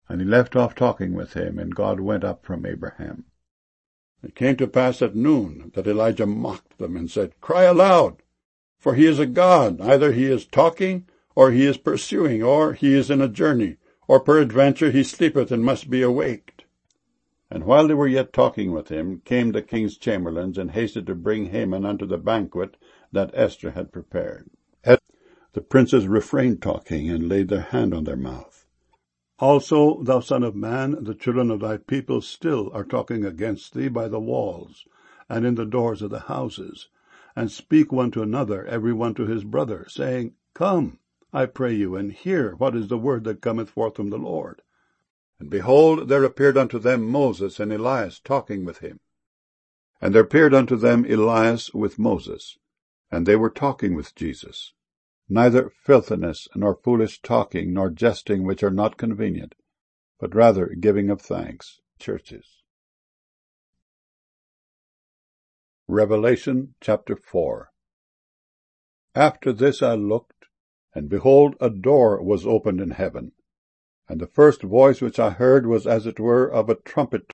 And he left off talking with him, and God went up from Abraham. It came to pass at noon that Elijah mocked them and said, "Cry aloud, for he is a god. Either he is talking, or he is pursuing, or he is in a journey, or peradventure he sleepeth and must be awaked." And while they were yet talking with him, came the king's chamberlains, and hasted to bring Haman unto the banquet that Esther had prepared. The princes refrained talking, and laid their hand on their mouth. "Also, thou son of man, the children of thy people still are talking against thee by the walls, and in the doors of the houses, and speak one to another, every one to his brother, saying, Come, I pray you, and hear what is the word that cometh forth from the Lord. And behold, there appeared unto them Moses and Elias talking with him. And there appeared unto them Elias with Moses, and they were talking with Jesus. Neither filthiness, nor foolish talking, nor jesting, which are not convenient, but rather giving of thanks." Churches. Revelation chapter 4. After this I looked, and behold, a door was opened in heaven. And the first voice which I heard was as it were of a trumpet